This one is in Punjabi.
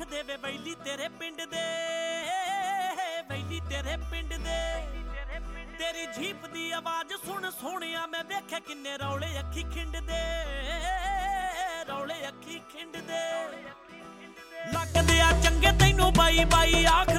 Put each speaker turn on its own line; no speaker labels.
ਦੇ ਵੇ ਵੈਲੀ ਤੇਰੇ ਪਿੰਡ ਦੇ, ਵੈਲੀ ਤੇਰੇ ਪਿੰਡ ਦੇ। ਤੇਰੀ ਜੀਪ ਦੀ ਆਵਾਜ਼ ਸੁਣ ਸੋਹਣਿਆ ਮੈਂ ਵੇਖਿਆ ਕਿੰਨੇ ਰੌਲੇ ਅੱਖੀ ਖਿੰਡਦੇ, ਰੌਲੇ ਅੱਖੀ ਖਿੰਡਦੇ। ਲੱਗਦੇ ਆ ਚੰਗੇ ਤੈਨੂੰ ਬਾਈ ਬਾਈ ਆ